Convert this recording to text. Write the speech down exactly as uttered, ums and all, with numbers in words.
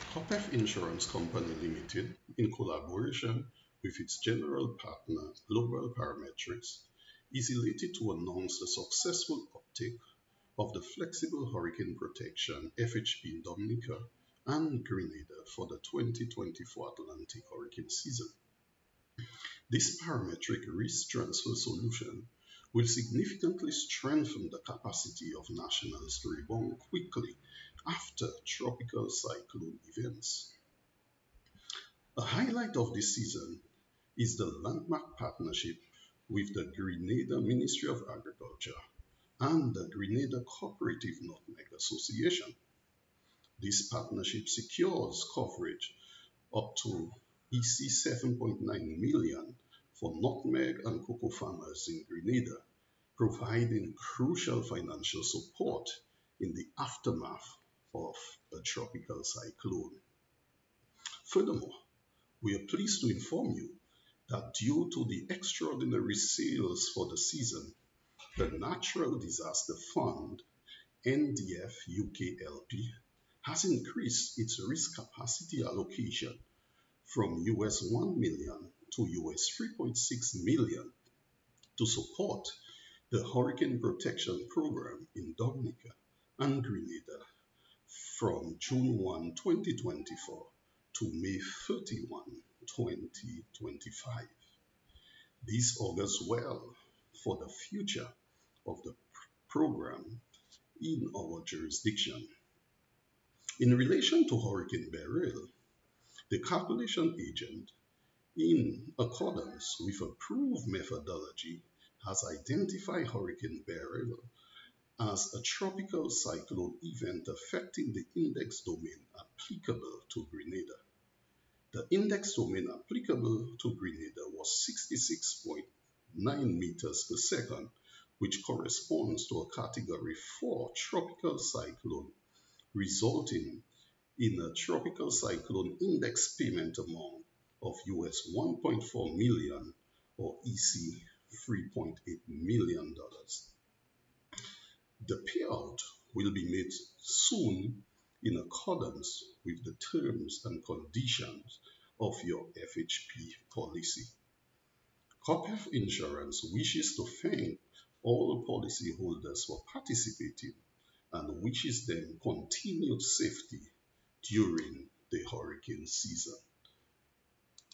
Copef Insurance Company Limited, in collaboration with its general partner Global Parametrics, is elated to announce the successful uptake of the Flexible Hurricane Protection F H P in Dominica and Grenada for the twenty twenty-four Atlantic hurricane season. This parametric risk transfer solution will significantly strengthen the capacity of nationals to rebound quickly after tropical cyclone events. A highlight of this season is the landmark partnership with the Grenada Ministry of Agriculture and the Grenada Cooperative Nutmeg Association. This partnership secures coverage up to E C seven point nine million for nutmeg and cocoa farmers in Grenada, providing crucial financial support in the aftermath of a tropical cyclone. Furthermore, we are pleased to inform you that due to the extraordinary sales for the season, the Natural Disaster Fund (N D F U K L P) has increased its risk capacity allocation from U S one million to U S three point six million to support the Hurricane Protection Program in Dominica and Grenada from June first, twenty twenty-four to May thirty-first, twenty twenty-five. This augurs well for the future of the program in our jurisdiction. In relation to Hurricane Beryl, the calculation agent, in accordance with approved methodology, has identified Hurricane Beryl as a tropical cyclone event affecting the index domain applicable to Grenada. The index domain applicable to Grenada was sixty-six point nine meters per second, which corresponds to a Category four tropical cyclone, resulting in a tropical cyclone index payment amount of U S one point four million or E C three point eight million dollars. The payout will be made soon in accordance with the terms and conditions of your F H P policy. Copef Insurance wishes to thank all policyholders for participating and wishes them continued safety during the hurricane season.